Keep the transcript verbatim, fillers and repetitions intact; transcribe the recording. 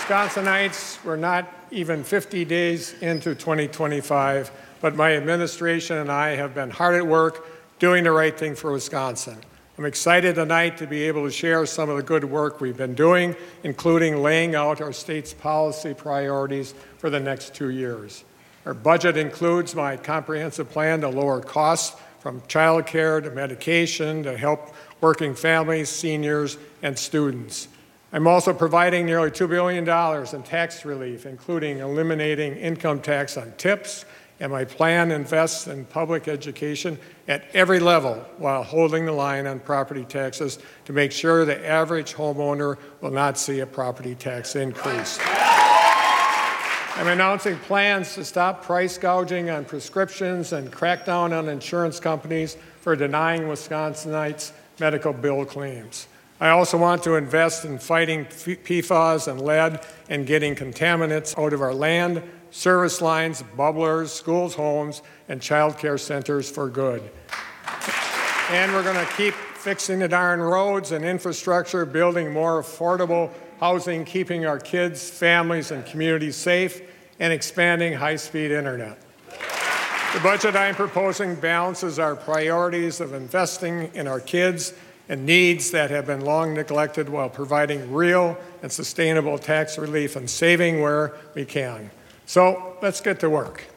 Wisconsinites, we're not even fifty days into twenty twenty-five, but my administration and I have been hard at work doing the right thing for Wisconsin. I'm excited tonight to be able to share some of the good work we've been doing, including laying out our state's policy priorities for the next two years. Our budget includes my comprehensive plan to lower costs from child care to medication to help working families, seniors, and students. I'm also providing nearly two billion dollars in tax relief, including eliminating income tax on tips, and my plan invests in public education at every level while holding the line on property taxes to make sure the average homeowner will not see a property tax increase. I'm announcing plans to stop price gouging on prescriptions and crack down on insurance companies for denying Wisconsinites medical bill claims. I also want to invest in fighting P FAS and lead and getting contaminants out of our land, service lines, bubblers, schools, homes, and child care centers for good. And we're going to keep fixing the darn roads and infrastructure, building more affordable housing, keeping our kids, families, and communities safe, and expanding high-speed internet. The budget I'm proposing balances our priorities of investing in our kids and needs that have been long neglected while providing real and sustainable tax relief and saving where we can. So let's get to work.